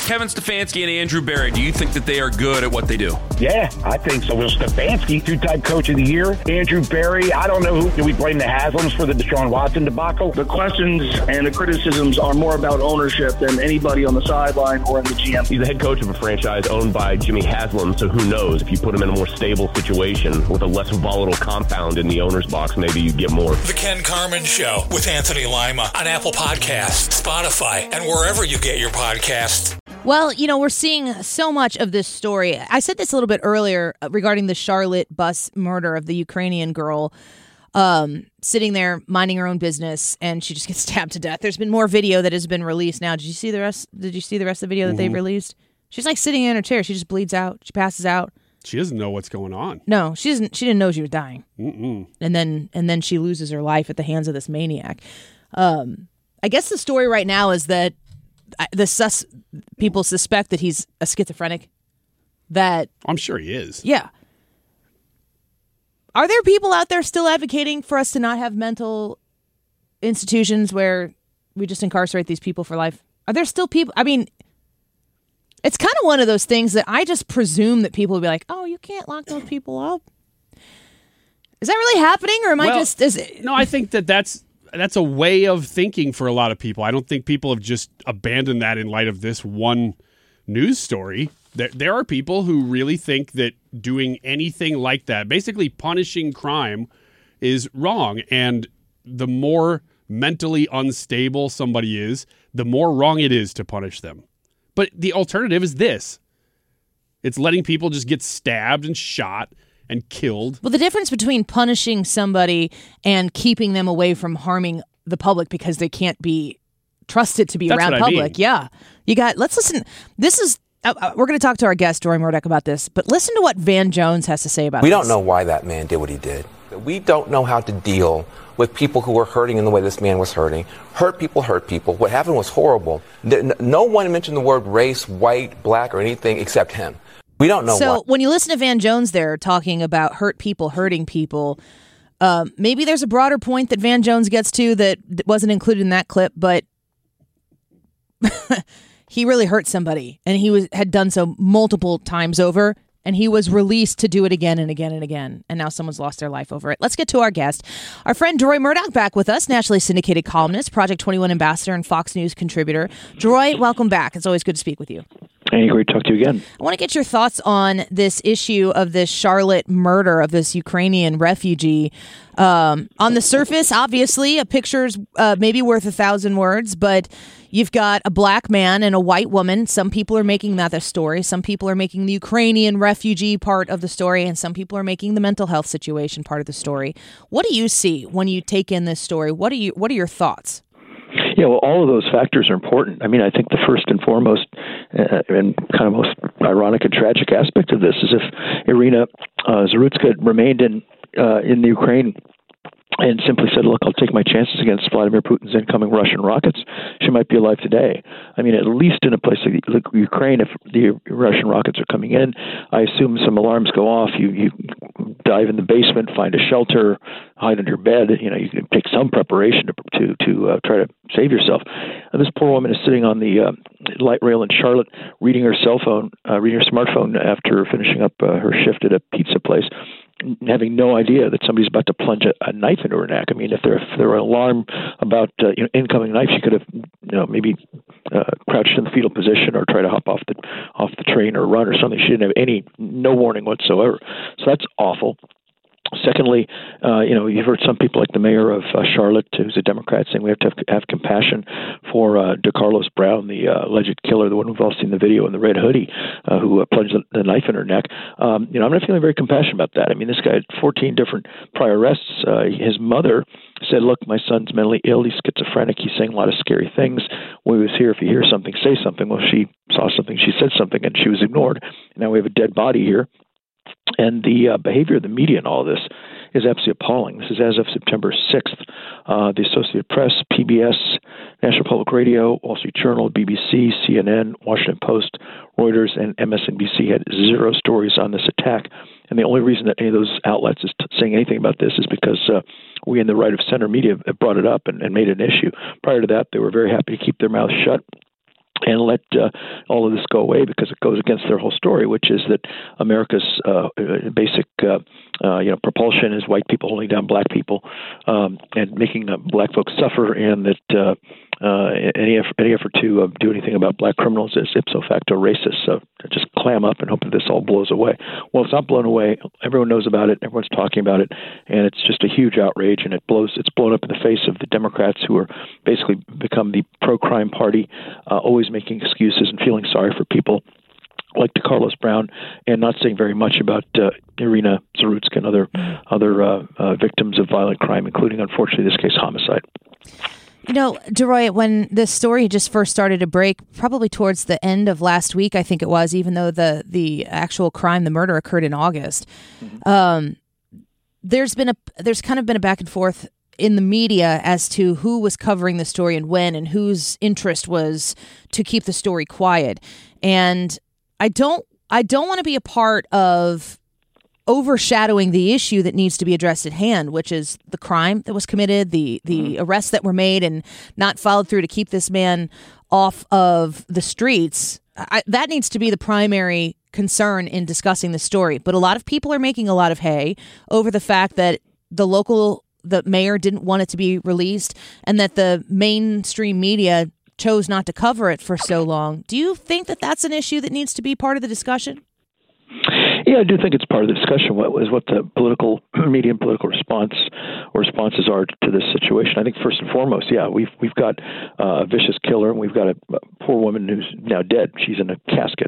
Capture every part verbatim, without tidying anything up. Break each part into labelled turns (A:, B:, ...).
A: Kevin Stefanski and Andrew Berry, do you think that they are good at what they do?
B: Yeah, I think so. Well, Stefanski, two-time coach of the year. Andrew Berry, I don't know who. Do we blame the Haslams for the Deshaun Watson debacle?
C: The questions and the criticisms are more about ownership than anybody on the sideline or in the G M.
D: He's the head coach of a franchise owned by Jimmy Haslam, so who knows? If you put him in a more stable situation with a less volatile compound in the owner's box, maybe you get more.
E: The Ken Carman Show with Anthony Lima on Apple Podcasts, Spotify, and wherever you get your podcasts.
F: Well, you know, we're seeing so much of this story. I said this a little bit earlier regarding the Charlotte bus murder of the Ukrainian girl um, sitting there minding her own business, and she just gets stabbed to death. There's been more video that has been released now. Did you see the rest? Did you see the rest of the video that mm-hmm. they've released? She's like sitting in her chair. She just bleeds out. She passes out.
G: She doesn't know what's going on.
F: No, she doesn't. She didn't know she was dying.
G: Mm-mm.
F: And then, and then she loses her life at the hands of this maniac. Um, I guess the story right now is that the sus people suspect that he's a schizophrenic. That
G: I'm sure he is.
F: Yeah. Are there people out there still advocating for us to not have mental institutions where we just incarcerate these people for life? Are there still people? I mean, it's kind of one of those things that I just presume that people will be like, "Oh, you can't lock those people up." Is that really happening, or am well, I just? Is it...
G: No, I think that that's. That's a way of thinking for a lot of people. I don't think people have just abandoned that in light of this one news story. There, there are people who really think that doing anything like that, basically punishing crime, is wrong. And the more mentally unstable somebody is, the more wrong it is to punish them. But the alternative is this. It's letting people just get stabbed and shot and killed.
F: Well, the difference between punishing somebody and keeping them away from harming the public because they can't be trusted to be
G: That's
F: around
G: what
F: public.
G: I mean.
F: Yeah. You got, let's listen. This is, uh, we're going to talk to our guest, Dory Murdoch, about this, but listen to what Van Jones has to say about
H: we
F: this.
H: We don't know why that man did what he did. We don't know how to deal with people who were hurting in the way this man was hurting. Hurt people hurt people. What happened was horrible. No one mentioned the word race, white, black, or anything except him. We don't know.
F: So
H: what.
F: when you listen to Van Jones there talking about hurt people hurting people, uh, maybe there's a broader point that Van Jones gets to that wasn't included in that clip, but he really hurt somebody, and he was had done so multiple times over, and he was released to do it again and again and again, and now someone's lost their life over it. Let's get to our guest. Our friend Dory Murdoch back with us, nationally syndicated columnist, Project twenty-one ambassador, and Fox News contributor. Dory, welcome back. It's always good to speak with you.
C: Hey, great to talk to you again.
F: I want to get your thoughts on this issue of this Charlotte murder of this Ukrainian refugee. Um, on the surface, obviously, a picture's uh, maybe worth a thousand words, but you've got a black man and a white woman. Some people are making that the story. Some people are making the Ukrainian refugee part of the story, and some people are making the mental health situation part of the story. What do you see when you take in this story? What do you? What are your thoughts?
C: Yeah, well, all of those factors are important. I mean, I think the first and foremost uh, and kind of most ironic and tragic aspect of this is if Irina uh, Zarutska had remained in uh, in the Ukraine and simply said, look, I'll take my chances against Vladimir Putin's incoming Russian rockets, she might be alive today. I mean, at least in a place like Ukraine, if the Russian rockets are coming in, I assume some alarms go off. You, you dive in the basement, find a shelter, hide under your bed. You know, you can take some preparation to to, to uh, try to save yourself. And this poor woman is sitting on the uh, light rail in Charlotte, reading her cell phone, uh, reading her smartphone after finishing up uh, her shift at a pizza place, having no idea that somebody's about to plunge a, a knife into her neck. I mean, if there, if there were an alarm about uh, you know, incoming knife, she could have, you know, maybe uh, crouched in the fetal position or tried to hop off the off the train or run or something. She didn't have any, no warning whatsoever. So that's awful. Secondly, uh, you know, you've heard some people like the mayor of uh, Charlotte, who's a Democrat, saying we have to have, have compassion for uh, DeCarlos Brown, the uh, alleged killer, the one we've all seen the video in the red hoodie, uh, who uh, plunged the knife in her neck. Um, you know, I'm not feeling very compassionate about that. I mean, this guy had fourteen different prior arrests. Uh, his mother said, look, my son's mentally ill. He's schizophrenic. He's saying a lot of scary things. When he was here, if you hear something, say something. Well, she saw something. She said something, and she was ignored. And now we have a dead body here. And the uh, behavior of the media in all of this is absolutely appalling. This is as of September sixth. Uh, the Associated Press, P B S, National Public Radio, Wall Street Journal, B B C, C N N, Washington Post, Reuters, and M S N B C had zero stories on this attack. And the only reason that any of those outlets is t- saying anything about this is because uh, we in the right of center media have brought it up and, and made it an issue. Prior to that, they were very happy to keep their mouths shut. and let uh, all of this go away, because it goes against their whole story, which is that America's uh, basic uh, uh, you know propulsion is white people holding down black people um, and making uh, black folks suffer, and that uh, uh, any effort, any effort to uh, do anything about black criminals is ipso facto racist. So just clam up and hope that this all blows away. Well, it's not blown away. Everyone knows about it. Everyone's talking about it, and it's just a huge outrage. And it blows. It's blown up in the face of the Democrats, who are basically become the pro-crime party, uh, always making excuses and feeling sorry for people like DeCarlos Brown, and not saying very much about uh, Irina Zarutska and other other uh, uh, victims of violent crime, including, unfortunately, this case, homicide.
F: You know, DeRoy, when this story just first started to break, probably towards the end of last week, I think it was, even though the the actual crime, the murder, occurred in August, mm-hmm. um, there's been a there's kind of been a back and forth in the media as to who was covering the story and when, and whose interest was to keep the story quiet. And I don't I don't want to be a part of overshadowing the issue that needs to be addressed at hand, which is the crime that was committed, the the mm-hmm. arrests that were made and not followed through to keep this man off of the streets. I, that needs to be the primary concern in discussing the story. But a lot of people are making a lot of hay over the fact that the local, the mayor didn't want it to be released, and that the mainstream media chose not to cover it for so long. Do you think that that's an issue that needs to be part of the discussion?
C: Yeah, I do think it's part of the discussion. What was what the political media and political response or responses are to this situation? I think first and foremost, yeah, we've we've got uh, a vicious killer, and we've got a, a poor woman who's now dead. She's in a casket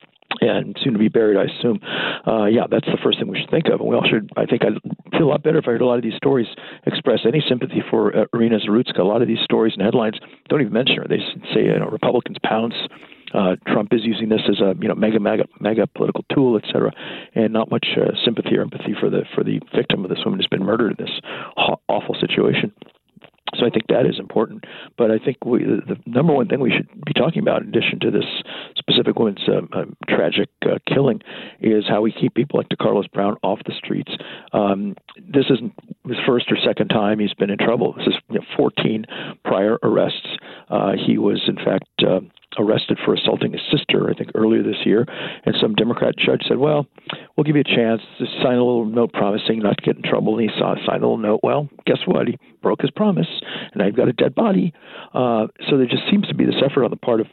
C: and soon to be buried, I assume. Uh, yeah, that's the first thing we should think of. And we all should. I think I'd feel a lot better if I heard a lot of these stories express any sympathy for uh, Irina Zarutska. A lot of these stories and headlines don't even mention her. They say, you know, Republicans pounce. Uh, Trump is using this as a you know mega mega mega political tool, et cetera, and not much uh, sympathy or empathy for the for the victim of this woman who's been murdered in this awful situation. So I think that is important. But I think we, the number one thing we should be talking about, in addition to this specific woman's uh, uh, tragic uh, killing, is how we keep people like DeCarlos Brown off the streets. Um, this isn't his first or second time he's been in trouble. This is you know, fourteen prior arrests. Uh, he was, in fact, uh, arrested for assaulting his sister, I think, earlier this year. And some Democrat judge said, well, we'll give you a chance to sign a little note promising not to get in trouble. And he saw, signed a little note. Well, guess what? He broke his promise, and now you've got a dead body. Uh, so there just seems to be this effort on the part of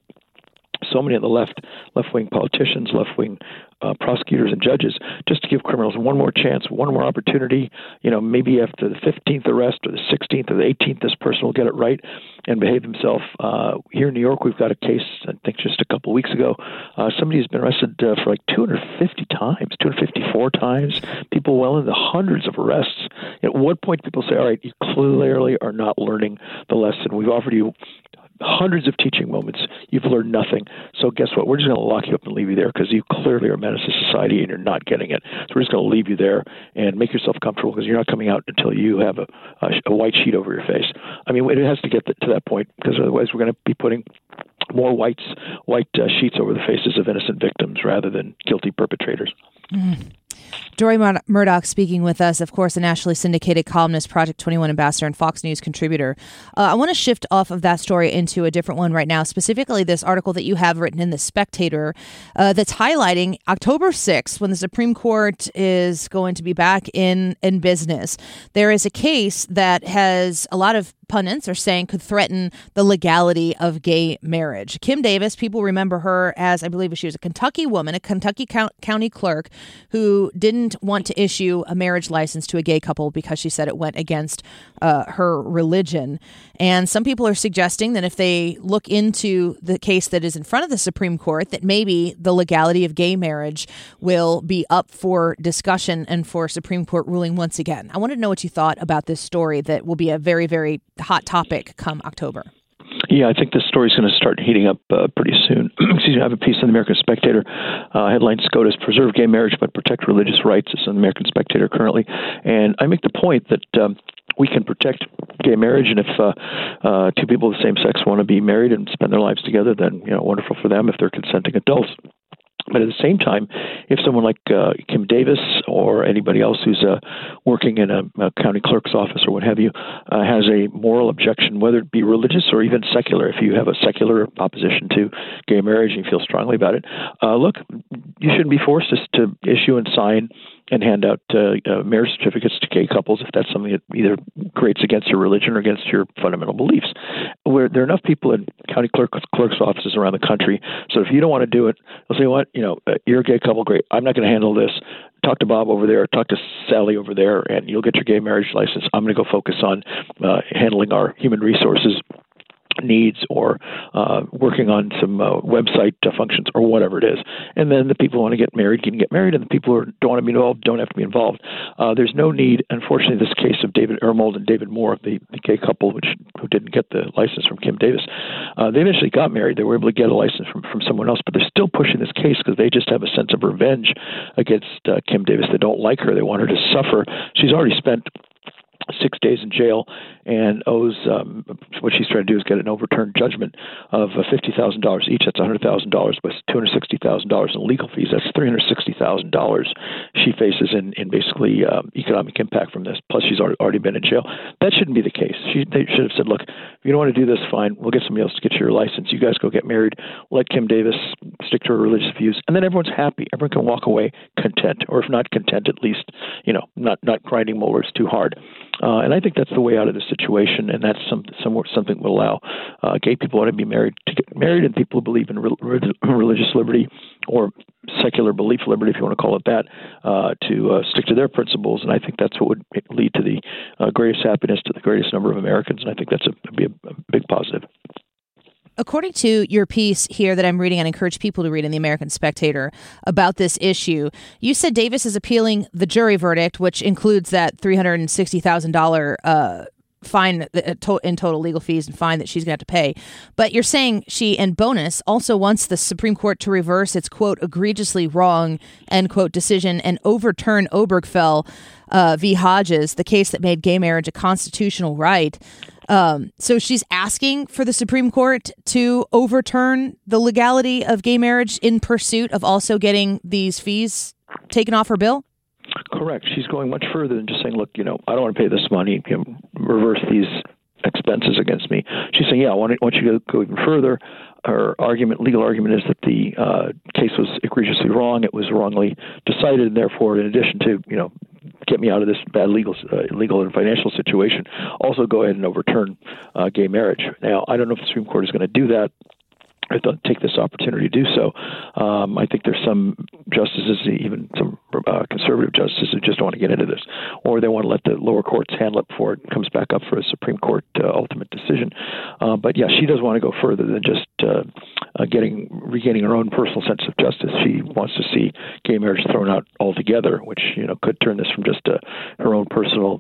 C: so many of the left, left-wing politicians, left-wing uh, prosecutors and judges, just to give criminals one more chance, one more opportunity. You know, maybe after the fifteenth arrest or the sixteenth or the eighteenth, this person will get it right and behave himself. Uh, here in New York, we've got a case, I think just a couple of weeks ago, uh, somebody has been arrested uh, for like two hundred fifty times, two hundred fifty-four times, people well into hundreds of arrests. At what point do people say, all right, you clearly are not learning the lesson. We've offered you hundreds of teaching moments. You've learned nothing. So guess what? We're just going to lock you up and leave you there because you clearly are a menace to society and you're not getting it. So we're just going to leave you there and make yourself comfortable because you're not coming out until you have a, a, a white sheet over your face. I mean, it has to get to that point because otherwise we're going to be putting more whites, white uh, sheets over the faces of innocent victims rather than guilty perpetrators.
F: Mm. DeRoy Mur- Murdoch speaking with us, of course, a nationally syndicated columnist, Project twenty-one ambassador, and Fox News contributor. Uh, I want to shift off of that story into a different one right now, specifically this article that you have written in The Spectator uh, that's highlighting October sixth, when the Supreme Court is going to be back in, in business. There is a case that has a lot of pundits are saying could threaten the legality of gay marriage. Kim Davis, people remember her as, I believe she was a Kentucky woman, a Kentucky county clerk who didn't want to issue a marriage license to a gay couple because she said it went against uh, her religion. And some people are suggesting that if they look into the case that is in front of the Supreme Court, that maybe the legality of gay marriage will be up for discussion and for Supreme Court ruling once again. I wanted to know what you thought about this story that will be a very, very hot topic come October.
C: Yeah, I think this story is going to start heating up uh, pretty soon. Excuse me, I have a piece in the American Spectator. Uh, headline, SCOTUS, Preserve Gay Marriage but Protect Religious Rights. It's in the American Spectator currently. And I make the point that um, we can protect gay marriage, and if uh, uh, two people of the same sex want to be married and spend their lives together, then, you know, wonderful for them if they're consenting adults. But at the same time, if someone like uh, Kim Davis or anybody else who's uh, working in a, a county clerk's office or what have you uh, has a moral objection, whether it be religious or even secular, if you have a secular opposition to gay marriage and you feel strongly about it, uh, look, you shouldn't be forced to, to issue and sign and hand out uh, uh, marriage certificates to gay couples if that's something that either grates against your religion or against your fundamental beliefs. Where there are enough people in county clerk, clerk's offices around the country, so if you don't want to do it, they'll say, what, you know, uh, you're a gay couple, great, I'm not going to handle this. Talk to Bob over there, talk to Sally over there, and you'll get your gay marriage license. I'm going to go focus on uh, handling our human resources needs or uh, working on some uh, website uh, functions or whatever it is. And then the people who want to get married can get married, and the people who don't want to be involved don't have to be involved. Uh, there's no need, unfortunately, this case of David Ermold and David Moore, the, the gay couple which who didn't get the license from Kim Davis, uh, they eventually got married. They were able to get a license from, from someone else, but they're still pushing this case because they just have a sense of revenge against uh, Kim Davis. They don't like her. They want her to suffer. She's already spent six days in jail and owes um, what she's trying to do is get an overturned judgment of uh, fifty thousand dollars each. That's one hundred thousand dollars, but two hundred sixty thousand dollars in legal fees. That's three hundred sixty thousand dollars she faces in, in basically um, economic impact from this. Plus, she's already been in jail. That shouldn't be the case. She, they should have said, look, if you don't want to do this, fine. We'll get somebody else to get your license. You guys go get married. Let Kim Davis stick to her religious views. And then everyone's happy. Everyone can walk away content, or if not content, at least, you know, not, not grinding molars too hard. Uh, and I think that's the way out of the situation, and that's some, some something that will allow uh, gay people who want to be married to get married, and people who believe in re- religious liberty or secular belief liberty, if you want to call it that, uh, to uh, stick to their principles. And I think that's what would lead to the uh, greatest happiness to the greatest number of Americans, and I think that's a, be a, a big positive.
F: According to your piece here that I'm reading, and encourage people to read in the American Spectator about this issue, you said Davis is appealing the jury verdict, which includes that three hundred sixty thousand dollars uh, fine in total legal fees and fine that she's going to have to pay. But you're saying she, and bonus, also wants the Supreme Court to reverse its, quote, egregiously wrong, end quote, decision and overturn Obergefell uh, v. Hodges, the case that made gay marriage a constitutional right. Um, so she's asking for the Supreme Court to overturn the legality of gay marriage in pursuit of also getting these fees taken off her bill?
C: Correct. She's going much further than just saying, look, you know, I don't want to pay this money, you know, reverse these expenses against me. She's saying, yeah, I want, I want you to go even further. Her argument, legal argument, is that the uh, case was egregiously wrong. It was wrongly decided, and therefore, in addition to, you know, get me out of this bad legal, uh, legal and financial situation, also go ahead and overturn uh, gay marriage. Now, I don't know if the Supreme Court is going to do that. I thought take this opportunity to do so. Um, I think there's some justices, even some uh, conservative justices, who just don't want to get into this, or they want to let the lower courts handle it before it comes back up for a Supreme Court uh, ultimate decision. Uh, but yeah, she does want to go further than just uh, uh, getting regaining her own personal sense of justice. She wants to see gay marriage thrown out altogether, which, you know, could turn this from just uh, her own personal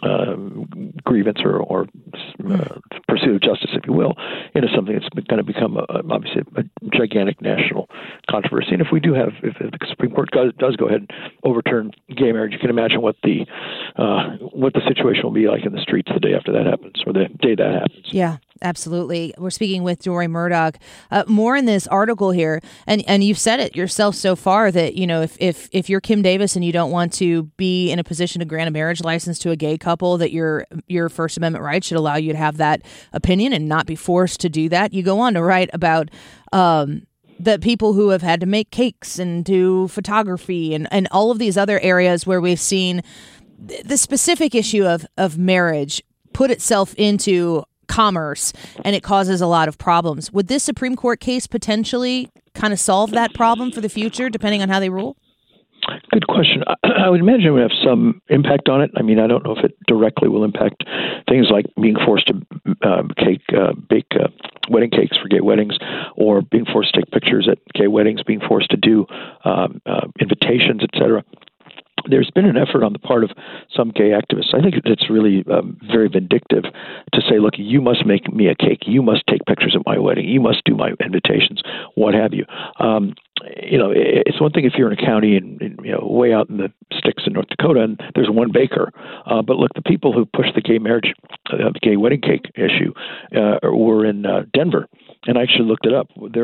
C: Um, grievance or, or uh, pursuit of justice, if you will, into something that's going to become a, obviously a gigantic national controversy. And if we do have, if, if the Supreme Court does, does go ahead and overturn gay marriage, you can imagine what the uh, what the situation will be like in the streets the day after that happens, or the day that happens.
F: Yeah. Absolutely. We're speaking with Dory Murdoch. Uh, more in this article here, and, and you've said it yourself so far that, you know, if, if if you're Kim Davis and you don't want to be in a position to grant a marriage license to a gay couple, that your your First Amendment rights should allow you to have that opinion and not be forced to do that. You go on to write about um, the people who have had to make cakes and do photography and, and all of these other areas where we've seen the specific issue of, of marriage put itself into commerce, and it causes a lot of problems. Would this Supreme Court case potentially kind of solve that problem for the future, depending on how they rule?
C: Good question. I, I would imagine it would have some impact on it. I mean, I don't know if it directly will impact things like being forced to uh, cake, uh, bake uh, wedding cakes for gay weddings, or being forced to take pictures at gay weddings, being forced to do um, uh, invitations, et cetera. There's been an effort on the part of some gay activists. I think it's really um, very vindictive to say, look, you must make me a cake. You must take pictures at my wedding. You must do my invitations, what have you. Um, you know, it's one thing if you're in a county and, you know, way out in the sticks in North Dakota and there's one baker. Uh, but look, the people who pushed the gay marriage, uh, the gay wedding cake issue uh, were in uh, Denver. And I actually looked it up. There are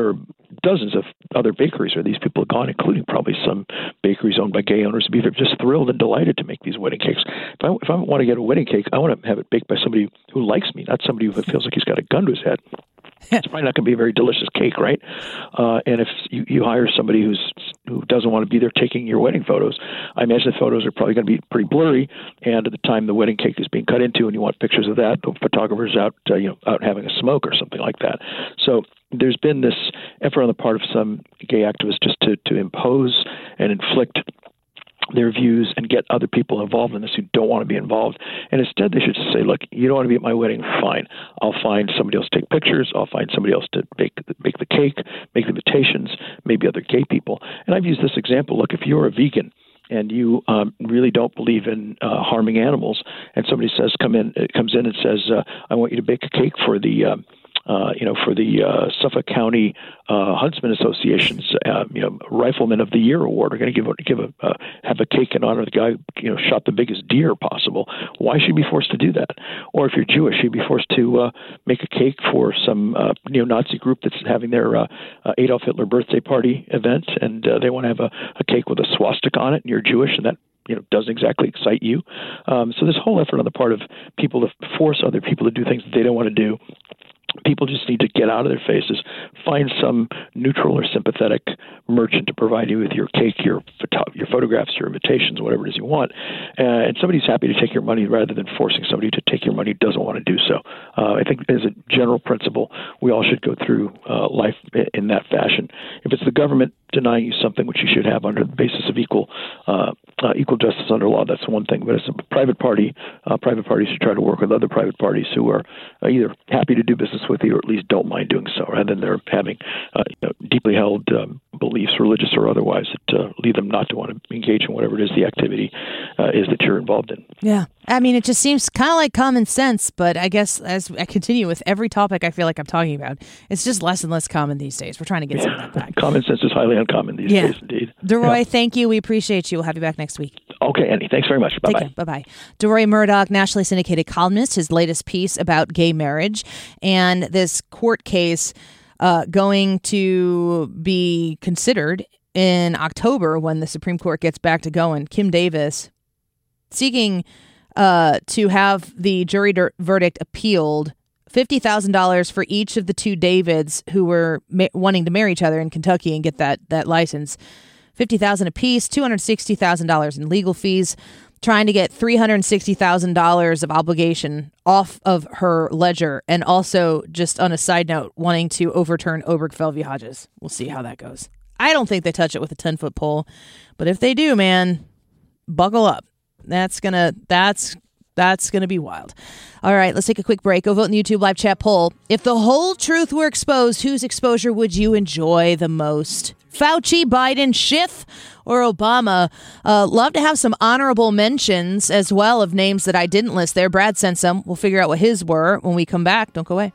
C: dozens of other bakeries where these people have gone, including probably some bakeries owned by gay owners, who are just thrilled and delighted to make these wedding cakes. If I, if I want to get a wedding cake, I want to have it baked by somebody who likes me, not somebody who feels like he's got a gun to his head. It's probably not going to be a very delicious cake, right? Uh, and if you, you hire somebody who's who doesn't want to be there taking your wedding photos, I imagine the photos are probably going to be pretty blurry. And at the time the wedding cake is being cut into, and you want pictures of that, the photographer's out, uh, you know, out having a smoke or something like that. So there's been this effort on the part of some gay activists just to to impose and inflict their views and get other people involved in this who don't want to be involved. And instead, they should just say, look, you don't want to be at my wedding? Fine. I'll find somebody else to take pictures. I'll find somebody else to bake, bake the cake, make the invitations, maybe other gay people. And I've used this example. Look, if you're a vegan and you um, really don't believe in uh, harming animals, and somebody says, come in, comes in and says, uh, I want you to bake a cake for the um, Uh, you know, for the uh, Suffolk County uh, Huntsman Association's, uh, you know, Rifleman of the Year award. We're going to give a, give a uh, have a cake in honor of the guy who, you know, shot the biggest deer possible. Why should you be forced to do that? Or if you're Jewish, you'd be forced to uh, make a cake for some uh, neo-Nazi group that's having their uh, uh, Adolf Hitler birthday party event, and uh, they want to have a, a cake with a swastika on it, and you're Jewish, and that you know doesn't exactly excite you. Um, so this whole effort on the part of people to force other people to do things that they don't want to do. People just need to get out of their faces, find some neutral or sympathetic merchant to provide you with your cake, your photo- your photographs, your invitations, whatever it is you want. Uh, and somebody's happy to take your money rather than forcing somebody to take your money who doesn't want to do so. Uh, I think as a general principle, we all should go through uh, life in that fashion. If it's the government denying you something which you should have under the basis of equal uh, uh, equal justice under law, that's one thing. But as a private party, uh, private parties should try to work with other private parties who are uh, either happy to do business with you or at least don't mind doing so, rather than they're having uh, you know, deeply held um, beliefs, religious or otherwise, that uh, lead them not to want to engage in whatever it is the activity uh, is that you're involved in.
F: Yeah. I mean, it just seems kind of like common sense, but I guess as I continue with every topic I feel like I'm talking about, it's just less and less common these days. We're trying to get
C: yeah.
F: some of that back.
C: Common sense is highly uncommon these
F: yeah.
C: days, indeed.
F: DeRoy,
C: yeah.
F: thank you. We appreciate you. We'll have you back next week.
C: Okay, Andy. Thanks very much. Bye-bye.
F: Take care. Bye-bye. DeRoy Murdock, nationally syndicated columnist, his latest piece about gay marriage and this court case uh, going to be considered in October when the Supreme Court gets back to going. Kim Davis seeking uh, to have the jury der- verdict appealed, fifty thousand dollars for each of the two Davids who were ma- wanting to marry each other in Kentucky and get that, that license. fifty thousand dollars apiece, two hundred sixty thousand dollars in legal fees, trying to get three hundred sixty thousand dollars of obligation off of her ledger, and also, just on a side note, wanting to overturn Obergefell v. Hodges. We'll see how that goes. I don't think they touch it with a ten-foot pole, but if they do, man, buckle up. That's gonna that's that's gonna be wild. All right, let's take a quick break. Go vote in the YouTube live chat poll. If the whole truth were exposed, whose exposure would you enjoy the most? Fauci, Biden, Schiff, or Obama? Uh, love to have some honorable mentions as well of names that I didn't list there. Brad sent some. We'll figure out what his were when we come back. Don't go away.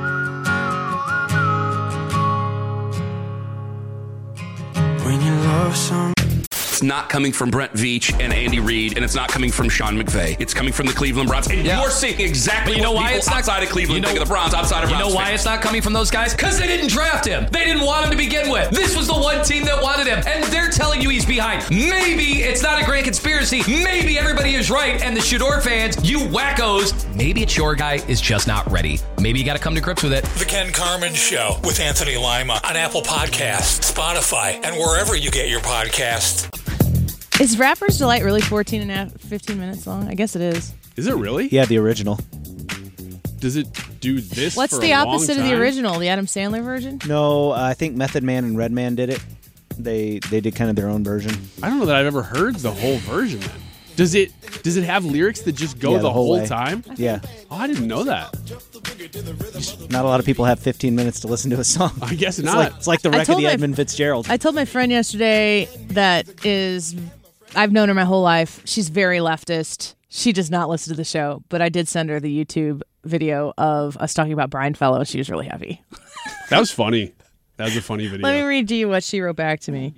A: When you love some. It's not coming from Brent Veach and Andy Reid, and it's not coming from Sean McVay. It's coming from the Cleveland Browns. And yeah. you're seeing exactly you know what why people it's not, outside of Cleveland you know, think of the Browns, outside of Browns.
I: You know why
A: fans.
I: it's not coming from those guys? Because they didn't draft him. They didn't want him to begin with. This was the one team that wanted him, and they're telling you he's behind. Maybe it's not a grand conspiracy. Maybe everybody is right, and the Shador fans, you wackos, maybe it's your guy is just not ready. Maybe you got to come to grips with it.
E: The Ken Carman Show with Anthony Lima on Apple Podcasts, Spotify, and wherever you get your podcasts.
F: Is Rapper's Delight really fourteen and a half, fifteen minutes long? I guess it is.
G: Is it really?
J: Yeah, the original.
G: Does it do this
F: What's
G: for
F: the
G: a
F: opposite
G: long
F: of the
G: time?
F: original? The Adam Sandler version?
J: No, uh, I think Method Man and Redman did it. They they did kind of their own version.
G: I don't know that I've ever heard the whole version then. Does it does it have lyrics that just go
J: Yeah,
G: the,
J: the whole
G: whole
J: way.
G: time?
J: Yeah.
G: Oh, I didn't know that.
J: Not a lot of people have fifteen minutes to listen to a song.
G: I guess
J: it's
G: not.
J: Like, it's like the
F: I
J: wreck of
F: told
J: the
F: my-
J: Edmund Fitzgerald.
F: I told my friend yesterday that is, I've known her my whole life. She's very leftist. She does not listen to the show, but I did send her the YouTube video of us talking about Brian Fellow. She was really happy.
G: That was funny. That was a funny video.
F: Let me read to you what she wrote back to me.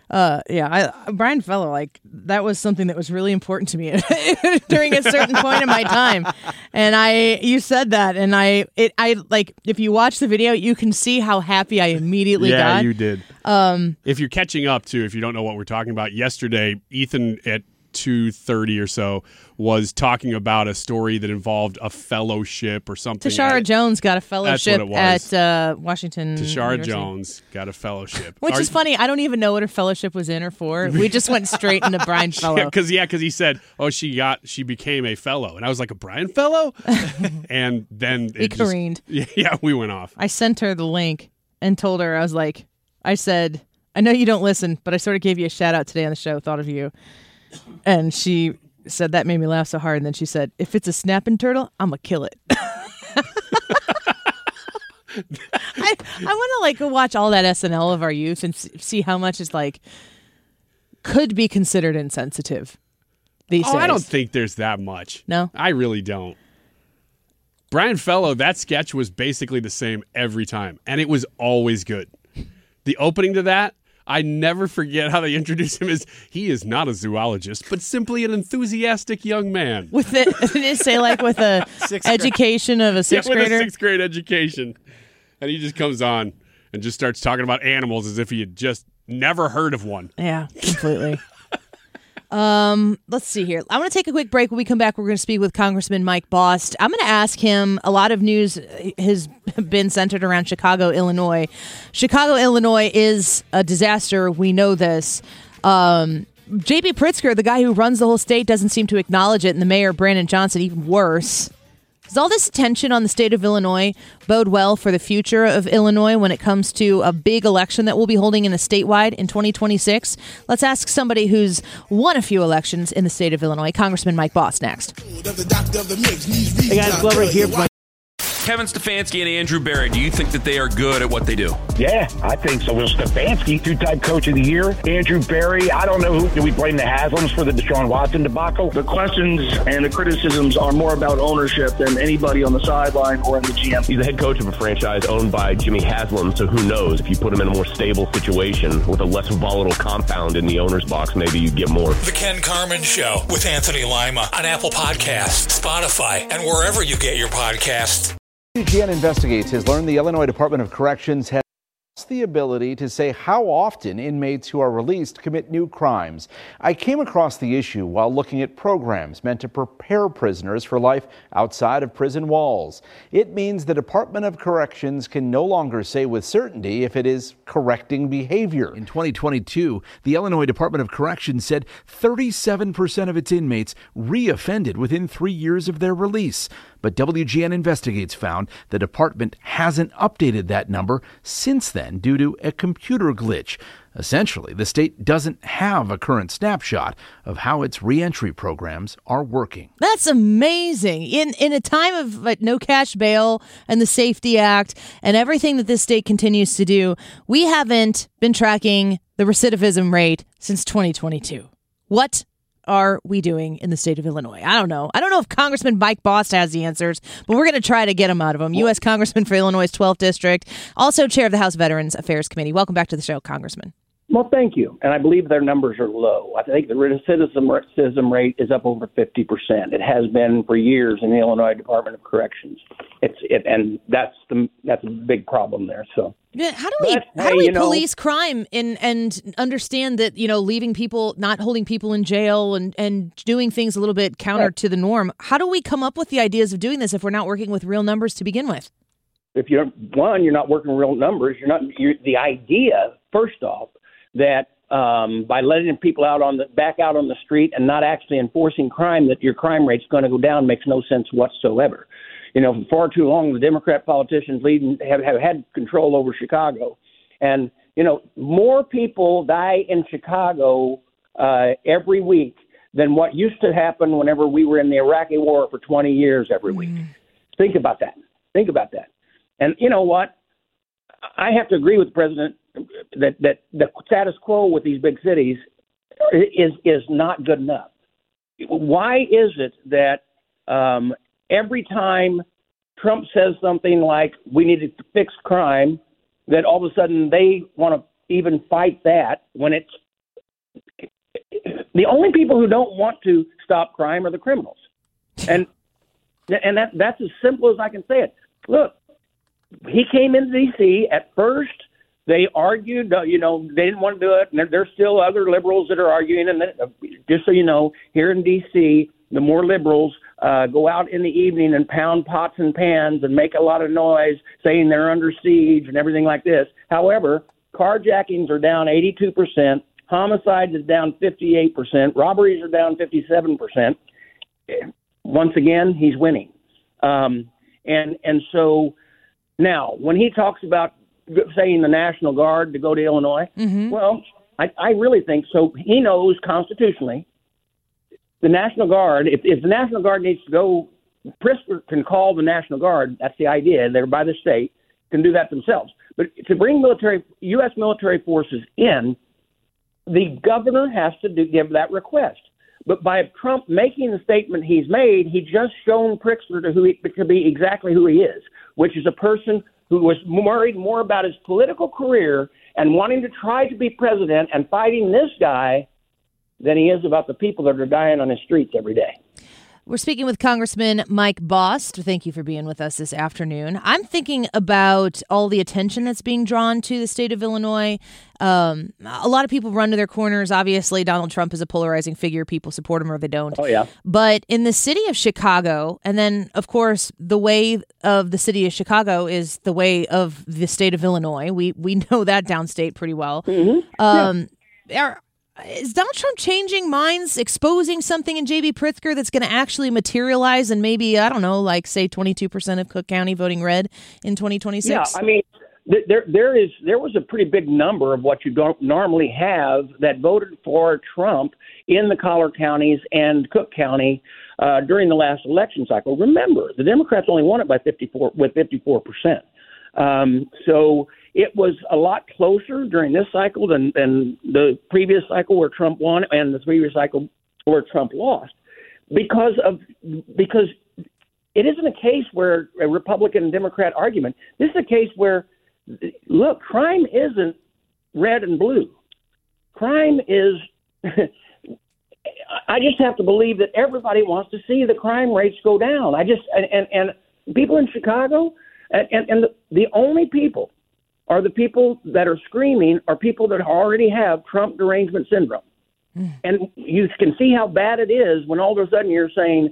F: Uh, yeah, I, Brian Fellow, like that was something that was really important to me during a certain point in my time. And I, you said that, and I, it, I like if you watch the video, you can see how happy I immediately
G: yeah,
F: got.
G: Yeah, you did.
F: Um,
G: if you're catching up too, if you don't know what we're talking about, yesterday Ethan at two thirty or so was talking about a story that involved a fellowship or something.
F: Tashara
G: at,
F: Jones got a fellowship at uh, Washington
G: Tashara
F: University.
G: Jones got a fellowship.
F: Which
G: Are,
F: is funny. I don't even know what her fellowship was in or for. We just went straight into Brian Fellow.
G: Because yeah, because yeah, he said, "Oh, she got, she became a fellow," and I was like, "A Brian Fellow?" And then
F: we
G: it
F: careened.
G: Just, yeah, we went off.
F: I sent her the link and told her, I was like, I said, "I know you don't listen, but I sort of gave you a shout out today on the show. Thought of you." And she said that made me laugh so hard. And then she said, "If it's a snapping turtle, I'm gonna kill it." I, I want to like go watch all that S N L of our youth and see how much is like could be considered insensitive these
G: oh,
F: days.
G: I don't think there's that much.
F: No,
G: I really don't. Brian Fellow, that sketch was basically the same every time, and it was always good. The opening to that, I never forget how they introduce him as he is not a zoologist, but simply an enthusiastic young man.
F: With it, did it say like with a education of a sixth
G: yeah, with
F: grader?
G: a sixth grade education. And he just comes on and just starts talking about animals as if he had just never heard of one.
F: Yeah, completely. Um, let's see here. I want to take a quick break. When we come back, we're going to speak with Congressman Mike Bost. I'm going to ask him, a lot of news has been centered around Chicago, Illinois. Chicago, Illinois is a disaster. We know this. Um, J B Pritzker, the guy who runs the whole state, doesn't seem to acknowledge it, and the mayor, Brandon Johnson, even worse. Does all this attention on the state of Illinois bode well for the future of Illinois when it comes to a big election that we'll be holding in a statewide in twenty twenty-six? Let's ask somebody who's won a few elections in the state of Illinois. Congressman Mike Bost next.
K: Hey guys, Glover here.
A: Kevin Stefanski and Andrew Berry, do you think that they are good at what they do?
B: Yeah, I think so. Will Stefanski, two-time coach of the year. Andrew Berry, I don't know who. Do we blame the Haslams for the Deshaun Watson debacle?
K: The questions and the criticisms are more about ownership than anybody on the sideline or in the G M.
D: He's the head coach of a franchise owned by Jimmy Haslam, so who knows? If you put him in a more stable situation with a less volatile compound in the owner's box, maybe you get more.
E: The Ken Carman Show with Anthony Lima on Apple Podcasts, Spotify, and wherever you get your podcasts.
L: W G N Investigates has learned the Illinois Department of Corrections has the ability to say how often inmates who are released commit new crimes. I came across the issue while looking at programs meant to prepare prisoners for life outside of prison walls. It means the Department of Corrections can no longer say with certainty if it is correcting behavior. In twenty twenty-two, the Illinois Department of Corrections said thirty-seven percent of its inmates reoffended within three years of their release. But W G N Investigates found the department hasn't updated that number since then due to a computer glitch. Essentially, the state doesn't have a current snapshot of how its reentry programs are working.
F: That's amazing. In in a time of like, no cash bail and the Safety Act and everything that this state continues to do, we haven't been tracking the recidivism rate since twenty twenty-two. What are we doing in the state of Illinois? I don't know. I don't know if Congressman Mike Bost has the answers, but we're going to try to get him out of him. U S Congressman for Illinois' twelfth District, also chair of the House Veterans Affairs Committee. Welcome back to the show, Congressman.
K: Well, thank you. And I believe their numbers are low. I think the recidivism recidivism rate is up over fifty percent. It has been for years in the Illinois Department of Corrections. It's it, and that's the that's a big problem there. So.
F: Yeah, how do we
K: but,
F: how
K: hey,
F: do we
K: you know,
F: police crime and and understand that, you know, leaving people, not holding people in jail and, and doing things a little bit counter
K: right.
F: to the norm? How do we come up with the ideas of doing this if we're not working with real numbers to begin with?
K: If you're one, you're not working real numbers. You're not. You're, the idea, first off, that um, by letting people out on the back out on the street and not actually enforcing crime, that your crime rate's going to go down makes no sense whatsoever. You know, for far too long, the Democrat politicians leading have, have had control over Chicago. And, you know, more people die in Chicago uh, every week than what used to happen whenever we were in the Iraqi war for twenty years every week. Mm. Think about that. Think about that. And you know what? I have to agree with the president that, that the status quo with these big cities is, is not good enough. Why is it that um, every time Trump says something like we need to fix crime, that all of a sudden they want to even fight that when it's The only people who don't want to stop crime are the criminals. And and that that's as simple as I can say it. Look, he came into D C at first. They argued, uh, you know, they didn't want to do it. And there, there's still other liberals that are arguing. And that, uh, just so you know, here in D C, the more liberals uh, go out in the evening and pound pots and pans and make a lot of noise saying they're under siege and everything like this. However, carjackings are down eighty-two percent. Homicides is down fifty-eight percent. Robberies are down fifty-seven percent. Once again, he's winning. Um, and and so now, when he talks about saying the National Guard to go to Illinois, mm-hmm. well, I, I really think so. He knows constitutionally the National Guard, if, if the National Guard needs to go, Pritzker can call the National Guard. That's the idea. They're by the state, can do that themselves. But to bring military, U S military forces in, the governor has to do, give that request. But by Trump making the statement he's made, he just shown Pritzker to, who he, to be exactly who he is, which is a person who was worried more about his political career and wanting to try to be president and fighting this guy than he is about the people that are dying on his streets every day.
F: We're speaking with Congressman Mike Bost. Thank you for being with us this afternoon. I'm thinking about all the attention that's being drawn to the state of Illinois. Um, a lot of people run to their corners. Obviously, Donald Trump is a polarizing figure. People support him or they don't.
K: Oh, yeah.
F: But in the city of Chicago, and then, of course, the way of the city of Chicago is the way of the state of Illinois. We we know that downstate pretty well.
K: Mm-hmm.
F: Um, yeah. Are, Is Donald Trump changing minds, exposing something in J B. Pritzker that's going to actually materialize and maybe, I don't know, like say twenty-two percent of Cook County voting red in twenty twenty-six?
K: Yeah, I mean, there there is there was a pretty big number of what you don't normally have that voted for Trump in the collar counties and Cook County uh, during the last election cycle. Remember, the Democrats only won it by fifty-four with fifty-four percent. Um, so it was a lot closer during this cycle than, than the previous cycle where Trump won and the previous cycle where Trump lost, because of because it isn't a case where a Republican and Democrat argument. This is a case where, look, crime isn't red and blue. Crime is. I just have to believe that everybody wants to see the crime rates go down. I just and and, and people in Chicago. And, and, and the, the only people are the people that are screaming are people that already have Trump derangement syndrome. Mm. And you can see how bad it is when all of a sudden you're saying,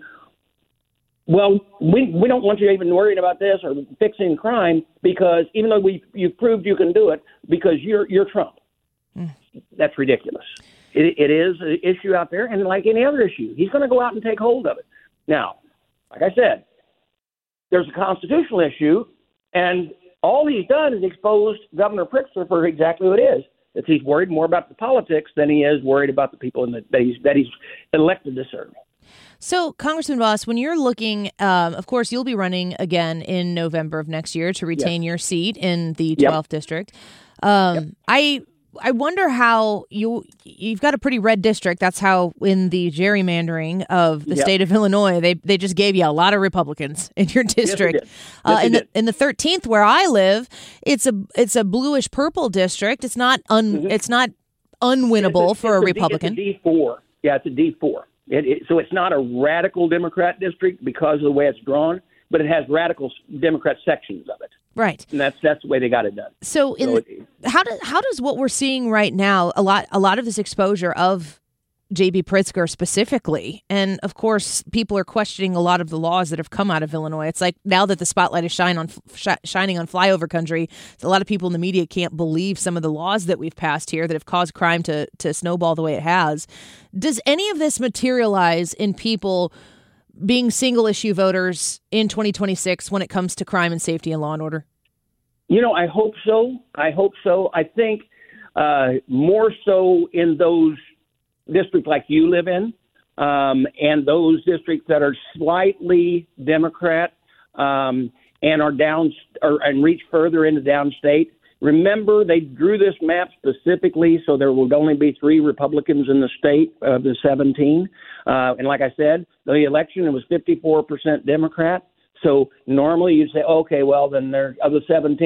K: well, we we don't want you even worrying about this or fixing crime because even though we you've proved you can do it because you're you're Trump. Mm. That's ridiculous. It, it is an issue out there, and like any other issue, he's going to go out and take hold of it. Now, like I said, there's a constitutional issue, and all he's done is exposed Governor Pritzker for exactly what it is. That he's worried more about the politics than he is worried about the people in the, that, he's, that he's elected to serve.
F: So, Congressman Bost, when you're looking, um, of course, you'll be running again in November of next year to retain yes. your seat in the twelfth yep. district. Um, yep. I I wonder how you you've got a pretty red district. That's how in the gerrymandering of the yep. state of Illinois, they they just gave you a lot of Republicans in your district.
K: Yes, yes,
F: uh, in the in the thirteenth, where I live, it's a it's a bluish purple district. It's not un mm-hmm. it's not unwinnable
K: it's a,
F: for a,
K: a
F: Republican.
K: It's a D four. Yeah, it's a D four. It, it, so it's not a radical Democrat district because of the way it's drawn, but it has radical Democrat sections of it.
F: Right,
K: and that's that's the way they got it done.
F: So, in so it, the, how does how does what we're seeing right now a lot a lot of this exposure of J B. Pritzker specifically, and of course, people are questioning a lot of the laws that have come out of Illinois. It's like now that the spotlight is shine on sh- shining on flyover country, a lot of people in the media can't believe some of the laws that we've passed here that have caused crime to to snowball the way it has. Does any of this materialize in people being single issue voters in twenty twenty-six when it comes to crime and safety and law and order?
K: You know, I hope so. I hope so. I think uh, more so in those districts like you live in um, and those districts that are slightly Democrat um, and are down or, and reach further into downstate. Remember, they drew this map specifically so there would only be three Republicans in the state of the seventeen. Uh, and like I said, the election, it was fifty-four percent Democrat. So normally you'd say, okay, well, then there of the seventeen,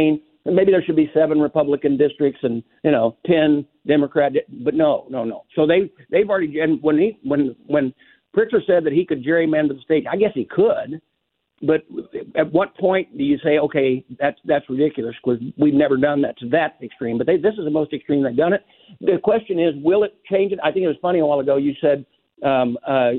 K: maybe there should be seven Republican districts and, you know, ten Democrat, but no, no, no. So they, they've already, and when he, when, when Pritzker said that he could gerrymander the state, I guess he could, but at what point do you say, okay, that's, that's ridiculous because we've never done that to that extreme, but they, this is the most extreme they've done it. The question is, will it change it? I think it was funny a while ago. You said, um, uh,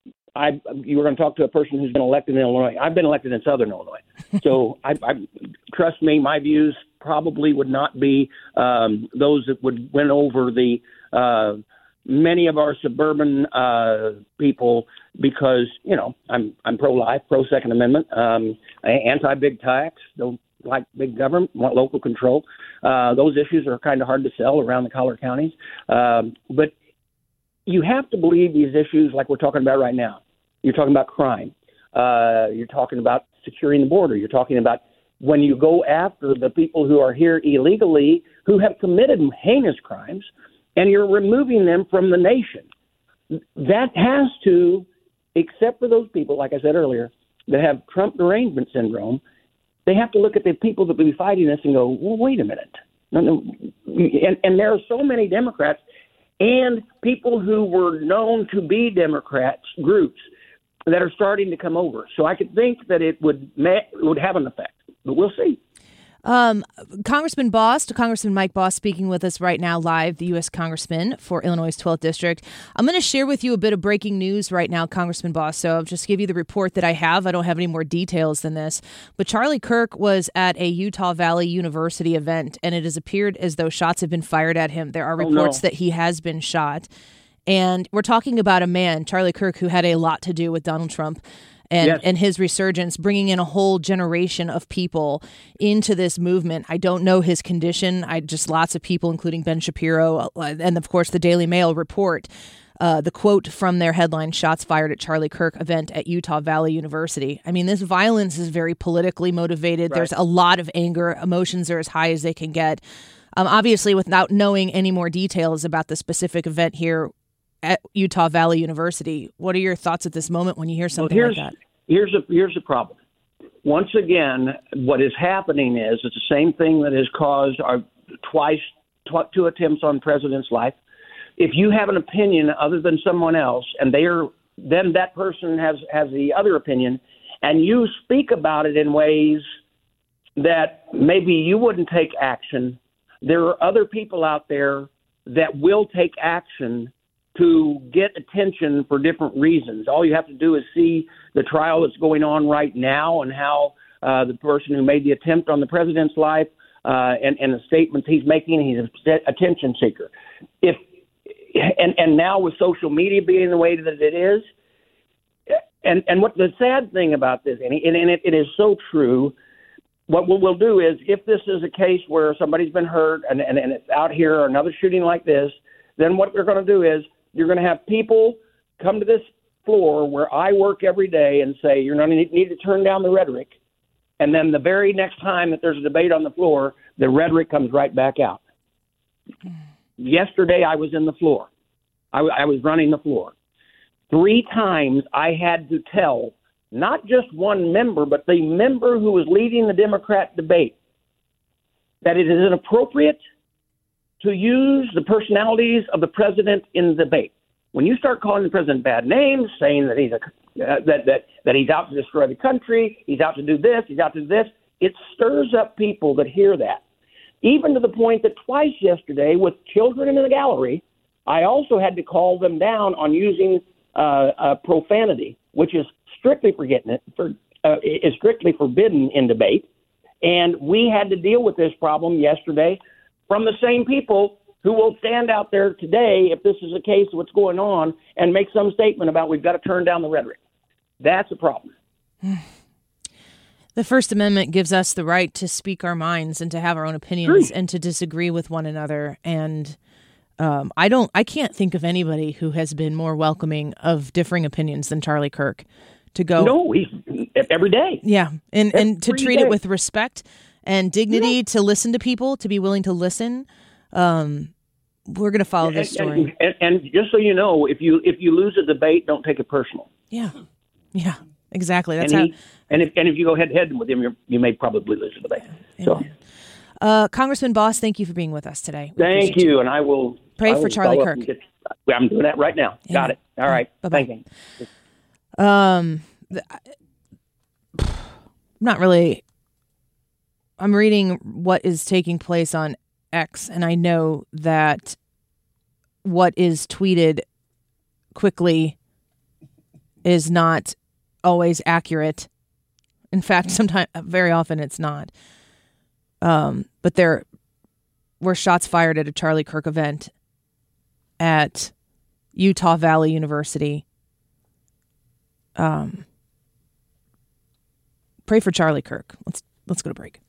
K: I, you were going to talk to a person who's been elected in Illinois. I've been elected in Southern Illinois. So I, I trust me, my views probably would not be um, those that would win over the uh, many of our suburban uh, people because, you know, I'm I'm pro-life, pro-Second Amendment, um, anti-big tax, don't like big government, want local control. Uh, those issues are kind of hard to sell around the collar counties. Um, but you have to believe these issues like we're talking about right now. You're talking about crime. Uh, you're talking about securing the border. You're talking about when you go after the people who are here illegally, who have committed heinous crimes, and you're removing them from the nation. That has to, except for those people, like I said earlier, that have Trump derangement syndrome, they have to look at the people that will be fighting this and go, well, wait a minute. No, no. And, and there are so many Democrats and people who were known to be Democrats, groups, that are starting to come over. So I could think that it would it would have an effect, but we'll see.
F: Um, Congressman Bost, Congressman Mike Bost speaking with us right now live, the U S Congressman for Illinois' twelfth District. I'm going to share with you a bit of breaking news right now, Congressman Bost. So I'll just give you the report that I have. I don't have any more details than this. But Charlie Kirk was at a Utah Valley University event, and it has appeared as though shots have been fired at him. There are reports oh, no. that he has been shot. And we're talking about a man, Charlie Kirk, who had a lot to do with Donald Trump. And, yes. and his resurgence, bringing in a whole generation of people into this movement. I don't know his condition. I just lots of people, including Ben Shapiro, and of course the Daily Mail report uh, the quote from their headline: "Shots fired at Charlie Kirk event at Utah Valley University." I mean, this violence is very politically motivated. Right. There's a lot of anger. Emotions are as high as they can get. Um, obviously, without knowing any more details about the specific event here at Utah Valley University, what are your thoughts at this moment when you hear something
K: well,
F: like that?
K: Here's a here's a problem. Once again, what is happening is it's the same thing that has caused our twice tw- two attempts on president's life. If you have an opinion other than someone else, and they are then that person has has the other opinion, and you speak about it in ways that maybe you wouldn't take action, there are other people out there that will take action to get attention for different reasons. All you have to do is see the trial that's going on right now and how uh, the person who made the attempt on the president's life uh, and, and the statements he's making, he's an attention seeker. If and, and now with social media being the way that it is, and, and what the sad thing about this, and, and it, it is so true, what we'll, we'll do is if this is a case where somebody's been hurt and, and, and it's out here or another shooting like this, then what we're going to do is you're going to have people come to this floor where I work every day and say, you're going to need to turn down the rhetoric. And then the very next time that there's a debate on the floor, the rhetoric comes right back out. Yesterday, I was in the floor. I, I was running the floor. Three times I had to tell not just one member, but the member who was leading the Democrat debate that it is inappropriate to use the personalities of the president in the debate. When you start calling the president bad names, saying that he's a uh, that that that he's out to destroy the country, he's out to do this, he's out to do this, it stirs up people that hear that. Even to the point that twice yesterday, with children in the gallery, I also had to call them down on using uh, uh, profanity, which is strictly forgetting it for uh, is strictly forbidden in debate. And we had to deal with this problem yesterday from the same people who will stand out there today, if this is a case of what's going on, and make some statement about we've got to turn down the rhetoric. That's a problem.
F: The First Amendment gives us the right to speak our minds and to have our own opinions True. and to disagree with one another. And um, I don't, I can't think of anybody who has been more welcoming of differing opinions than Charlie Kirk. To go,
K: no, he's every day.
F: Yeah, and
K: every
F: and to treat
K: day.
F: it with respect and dignity, yeah. to listen to people, to be willing to listen. Um, we're going to follow this story.
K: And, and, and just so you know, if you if you lose a debate, don't take it personal.
F: Yeah, yeah, exactly. That's
K: and
F: how.
K: He, and if and if you go head to head with him, you're, you may probably lose the debate.
F: Amen. So. Uh, Congressman Boss, thank you for being with us today. We
K: Thank you, you, and I will
F: pray
K: I
F: for
K: will
F: Charlie Kirk.
K: Get, I'm doing that right now.
F: Yeah.
K: Got it. All right.
F: Bye-bye.
K: Thank you.
F: Um, I'm not really. I'm reading what is taking place on X, and I know that what is tweeted quickly is not always accurate. In fact, sometimes, very often, it's not. Um, but there were shots fired at a Charlie Kirk event at Utah Valley University. Um, pray for Charlie Kirk. Let's let's go to break.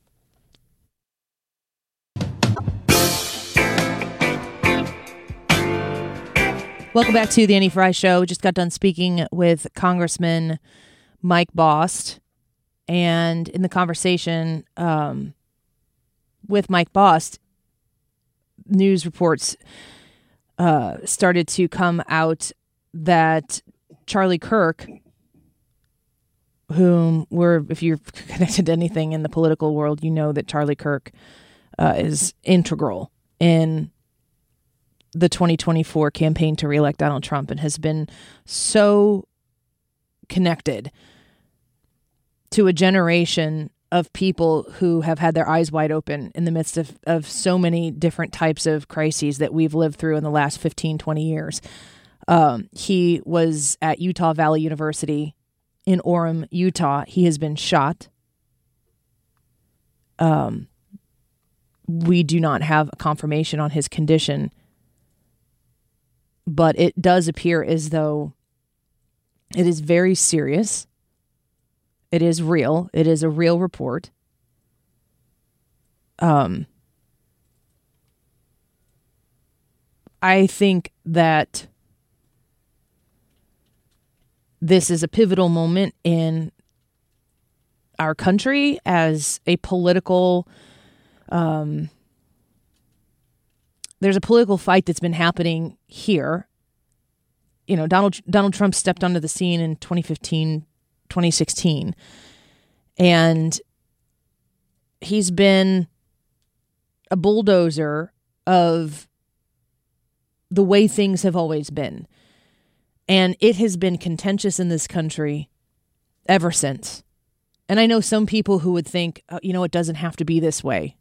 F: Welcome back to the Annie Frey Show. Just got done speaking with Congressman Mike Bost, and in the conversation um, with Mike Bost, news reports uh, started to come out that Charlie Kirk, whom we're, if you're connected to anything in the political world, you know that Charlie Kirk uh, is integral in the twenty twenty-four campaign to reelect Donald Trump and has been so connected to a generation of people who have had their eyes wide open in the midst of, of so many different types of crises that we've lived through in the last fifteen, twenty years. Um, he was at Utah Valley University in Orem, Utah. He has been shot. Um, we do not have a confirmation on his condition, but it does appear as though it is very serious. It is real. It is a real report. Um, I think that this is a pivotal moment in our country as a political, um, there's a political fight that's been happening here. You know, Donald Donald Trump stepped onto the scene in twenty fifteen, twenty sixteen, and he's been a bulldozer of the way things have always been. And it has been contentious in this country ever since. And I know some people who would think, oh, you know, it doesn't have to be this way.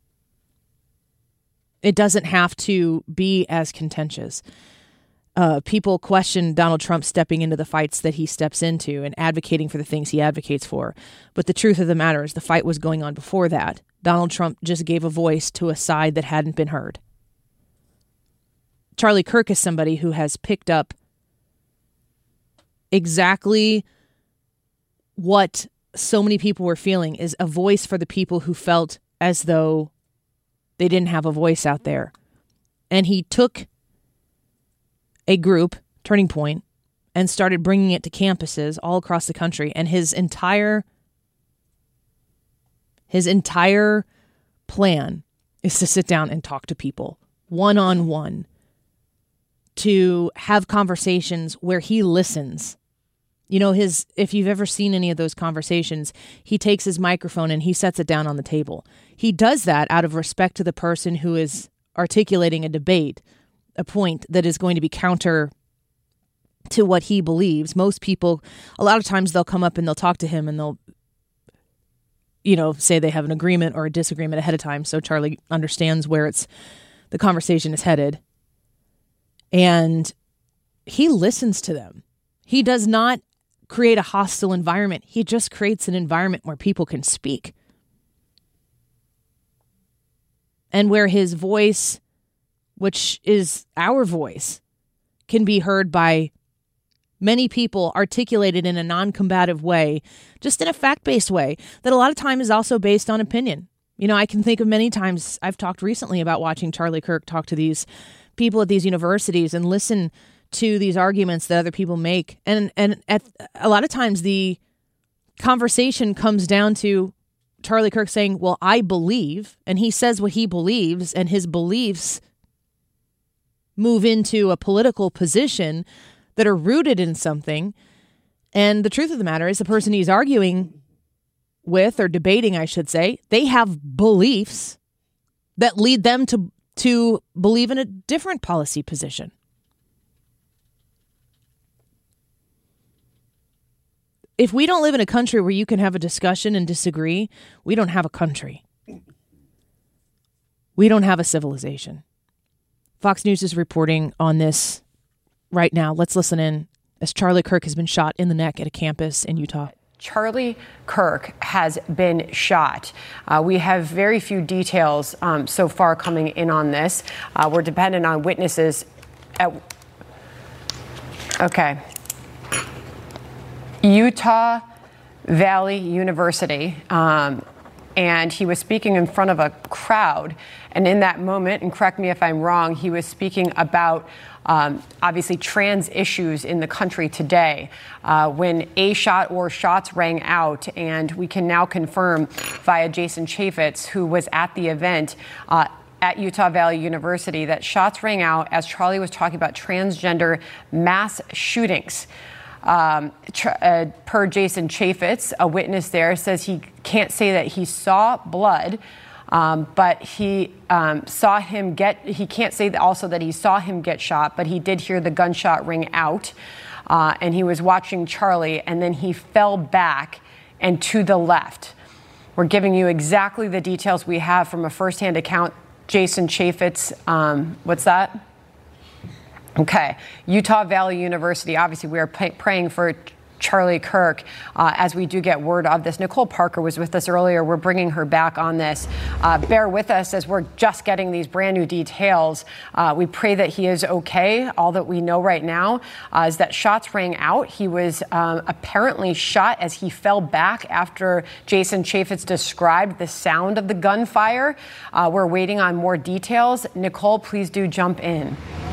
F: It doesn't have to be as contentious. Uh, people question Donald Trump stepping into the fights that he steps into and advocating for the things he advocates for. But the truth of the matter is the fight was going on before that. Donald Trump just gave a voice to a side that hadn't been heard. Charlie Kirk is somebody who has picked up exactly what so many people were feeling, is a voice for the people who felt as though they didn't have a voice out there. And he took a group, Turning Point, and started bringing it to campuses all across the country. And his entire, his entire plan is to sit down and talk to people one-on-one, to have conversations where he listens. You know, his, if you've ever seen any of those conversations, he takes his microphone and he sets it down on the table. He does that out of respect to the person who is articulating a debate, a point that is going to be counter to what he believes. Most people, a lot of times they'll come up and they'll talk to him and they'll, you know, say they have an agreement or a disagreement ahead of time. So Charlie understands where it's, the conversation is headed. And he listens to them. He does not create a hostile environment. He just creates an environment where people can speak. And where his voice, which is our voice, can be heard by many people articulated in a non-combative way, just in a fact-based way, that a lot of time is also based on opinion. You know, I can think of many times I've talked recently about watching Charlie Kirk talk to these people at these universities and listen to these arguments that other people make. And and at a lot of times the conversation comes down to Charlie Kirk saying, well, I believe, and he says what he believes, and his beliefs move into a political position that are rooted in something. And the truth of the matter is the person he's arguing with, or debating, I should say, they have beliefs that lead them to to believe in a different policy position. If we don't live in a country where you can have a discussion and disagree, we don't have a country. We don't have a civilization. Fox News is reporting on this right now. Let's listen in as Charlie Kirk has been shot in the neck at a campus in Utah.
M: Charlie Kirk has been shot. Uh, we have very few details um, so far coming in on this. Uh, we're dependent on witnesses at... Okay. Utah Valley University, um, and he was speaking in front of a crowd. And in that moment, and correct me if I'm wrong, he was speaking about um, obviously trans issues in the country today. Uh, when a shot or shots rang out, and we can now confirm via Jason Chaffetz, who was at the event uh, at Utah Valley University, that shots rang out as Charlie was talking about transgender mass shootings. Um, tr- uh, per Jason Chaffetz, a witness there, says he can't say that he saw blood, um, but he um, saw him get, he can't say that also that he saw him get shot, but he did hear the gunshot ring out, uh, and he was watching Charlie, and then he fell back and to the left. We're giving you exactly the details we have from a firsthand account. Jason Chaffetz, um, what's that? Okay. Utah Valley University. Obviously, we are pay- praying for Charlie Kirk uh, as we do get word of this. Nicole Parker was with us earlier. We're bringing her back on this. Uh, bear with us as we're just getting these brand new details. Uh, we pray that he is okay. All that we know right now uh, is that shots rang out. He was um, apparently shot as he fell back after Jason Chaffetz described the sound of the gunfire. Uh, we're waiting on more details. Nicole, please do jump in.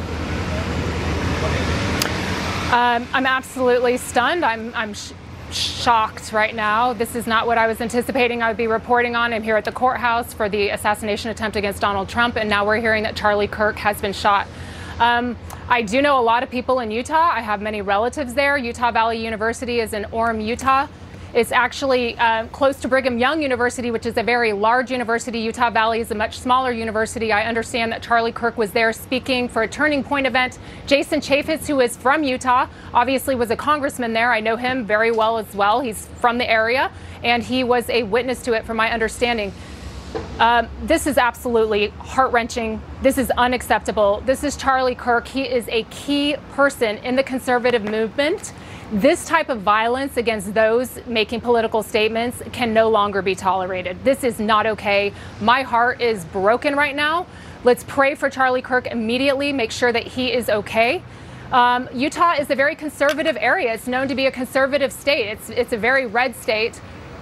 N: Um, I'm absolutely stunned. I'm, I'm sh- shocked right now. This is not what I was anticipating I would be reporting on. I'm here at the courthouse for the assassination attempt against Donald Trump, and now we're hearing that Charlie Kirk has been shot. Um, I do know a lot of people in Utah. I have many relatives there. Utah Valley University is in Orem, Utah. It's actually uh, close to Brigham Young University, which is a very large university. Utah Valley is a much smaller university. I understand that Charlie Kirk was there speaking for a Turning Point event. Jason Chaffetz, who is from Utah, obviously was a congressman there. I know him very well as well. He's from the area, and he was a witness to it, from my understanding. Um, this is absolutely heart-wrenching. This is unacceptable. This is Charlie Kirk. He is a key person in the conservative movement. This type of violence against those making political statements can no longer be tolerated. This is not okay. My heart is broken right now. Let's pray for Charlie Kirk immediately, make sure that he is okay. Um, Utah is a very conservative area. It's known to be a conservative state. It's, it's a very red state.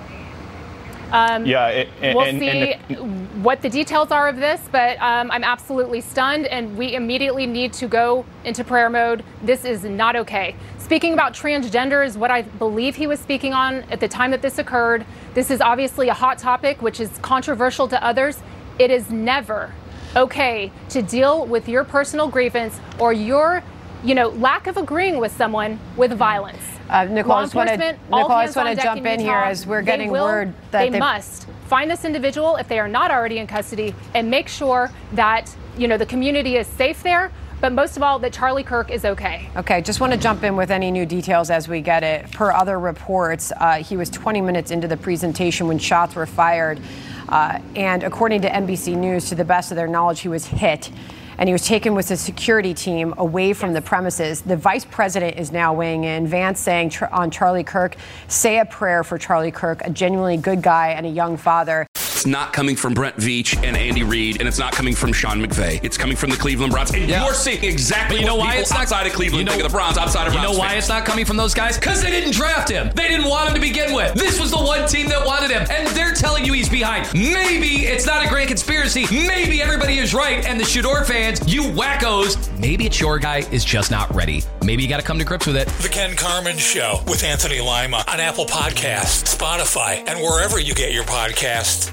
N: Um,
O: yeah, it, and,
N: we'll
O: and,
N: see
O: and,
N: what the details are of this, but um, I'm absolutely stunned, and we immediately need to go into prayer mode. This is not okay. Speaking about transgender is what I believe he was speaking on at the time that this occurred. This is obviously a hot topic, which is controversial to others. It is never okay to deal with your personal grievance or your, you know, lack of agreeing with someone with violence.
M: Uh, Nicole, I just want to Nicole, I just want to jump in here as we're getting
N: will,
M: word that
N: they must find this individual if they are not already in custody and make sure that, you know, the community is safe there. But most of all, that Charlie Kirk is okay.
M: Okay, just want to jump in with any new details as we get it. Per other reports, uh, he was twenty minutes into the presentation when shots were fired. Uh, and according to N B C News, to the best of their knowledge, he was hit. And he was taken with a security team away from the premises. The vice president is now weighing in. Vance saying tr- on Charlie Kirk, say a prayer for Charlie Kirk, a genuinely good guy and a young father.
A: It's not coming from Brent Veach and Andy Reid, and it's not coming from Sean McVay. It's coming from the Cleveland Browns. And yeah. you're seeing exactly you know what why people it's not, outside of Cleveland you know, think of the Browns, outside of
I: You
A: Browns
I: know why
A: fans.
I: it's not coming from those guys? Because they didn't draft him. They didn't want him to begin with. This was the one team that wanted him, and they're telling you he's behind. Maybe it's not a grand conspiracy. Maybe everybody is right, and the Shador fans, you wackos, maybe it's your guy is just not ready. Maybe you got to come to grips with it.
E: The Ken Carman Show with Anthony Lima on Apple Podcasts, Spotify, and wherever you get your podcasts.